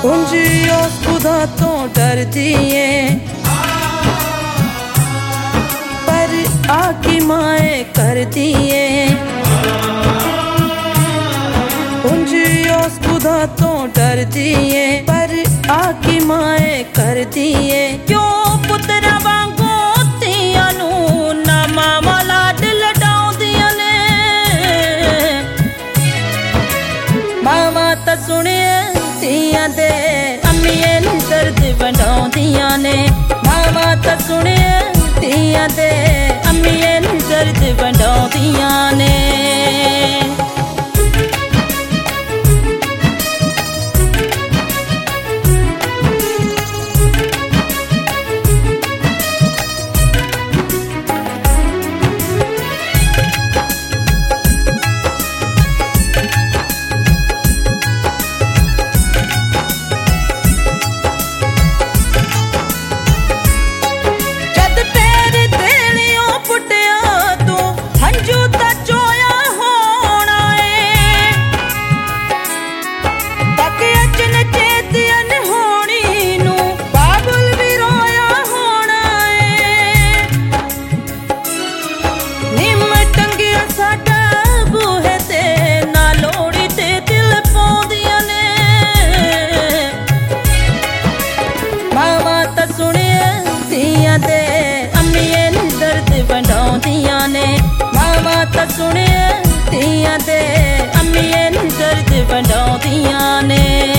ਉਂਝ ਉਸ ਖੁਦਾ ਤੋਂ ਡਰਦੀ ਏ ਪਰ ਆ ਕੀ ਮਾਏ ਕਰਦੀ ਏ ਉਂਝ ਉਸ ਖੁਦਾ ਤੋਂ ਡਰਦੀ ਏ ਪਰ ਆ ਕੀ ਮਾਏ ਕਰਦੀ ਏ ਕਿਉਂ ਪੁੱਤਰਾਂ ਵਾਂਗੂ ਧੀਆਂ ਨੂੰ ਨਾ ਮਾਵਾਂ ਲਾਡ ਲਡਾਉਂਦੀਆਂ ਨੇ ਮਾਵਾਂ ਤਾਂ ਸੁਣਿਆ ਧੀਆਂ ਦੇ ਅੰਮੀਏ ਨੂੰ ਦਰਦ ਵੰਡਾਉਂਦੀਆਂ ਨੇ ਮਾਵਾਂ ਤਾਂ ਸੁਣਿਆ ਧੀਆਂ ਦੇ ਅੰਮੀਏ ਨੂੰ ਦਰਦ ਵੰਡਾਉਂਦੀਆਂ ਨੇ ਤਾਂ ਸੁਣਿਆ ਧੀਆਂ ਦੇ ਅੰਮੀਏ ਨੂੰ ਦਰਦ ਵੰਡਾਉਂਦੀਆਂ ਨੇ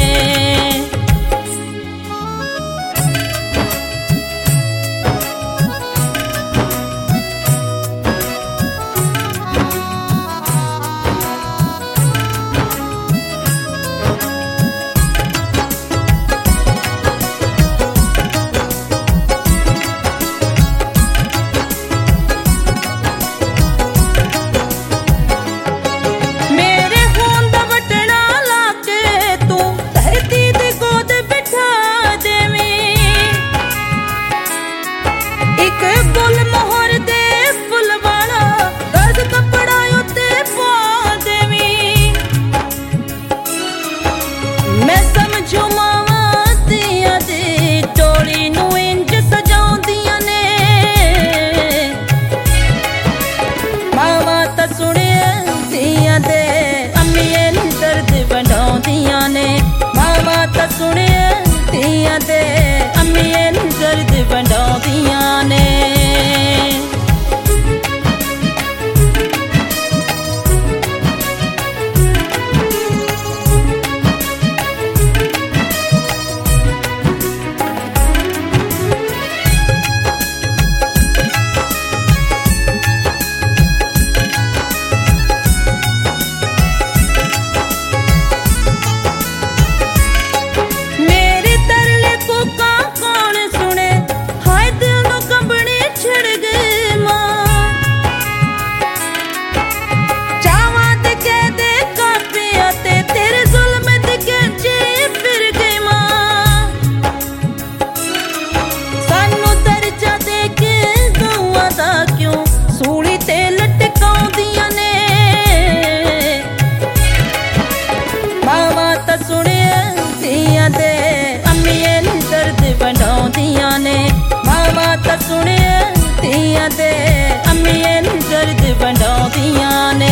ਤਾਂ ਸੁਣਿਆ ਧੀਆਂ ਦੇ ਅੰਮੀਏ ਨੂੰ ਦਰਦ ਵੰਡਾਉਂਦੀਆਂ ਨੇ ਵੰਡਾਉਂਦੀਆਂ ਨੇ ਮਾਵਾਂ ਤਾਂ ਸੁਣਿਆ ਧੀਆਂ ਦੇ ਅੰਮੀਏ ਨੂੰ ਦਰਦ ਵੰਡਾਉਂਦੀਆਂ ਨੇ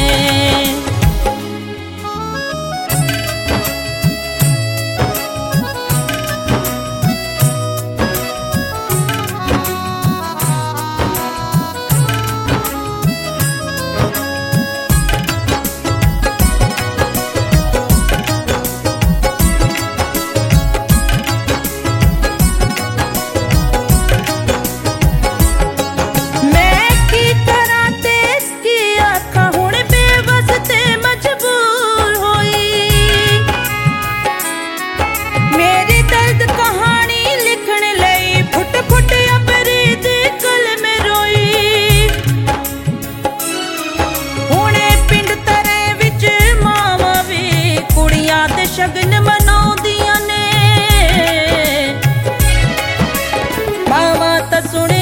ਸ਼ਗਨ ਮਨਾਉਂਦੀਆਂ ਨੇ ਮਾਵਾਂ ਤਾਂ ਸੁਣੇ